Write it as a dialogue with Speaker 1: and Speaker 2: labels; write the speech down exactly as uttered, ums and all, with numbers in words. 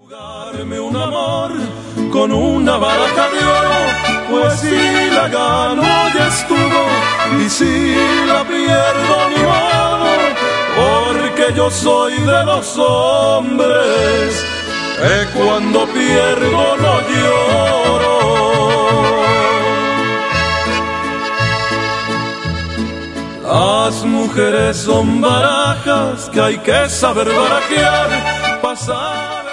Speaker 1: Jugarme un amor con una baraja de oro, pues si la gano ya estuvo, y si la pierdo ni modo, porque yo soy de los hombres que cuando pierdo no lloro. Las mujeres son barajas que hay que saber barajear, pasar.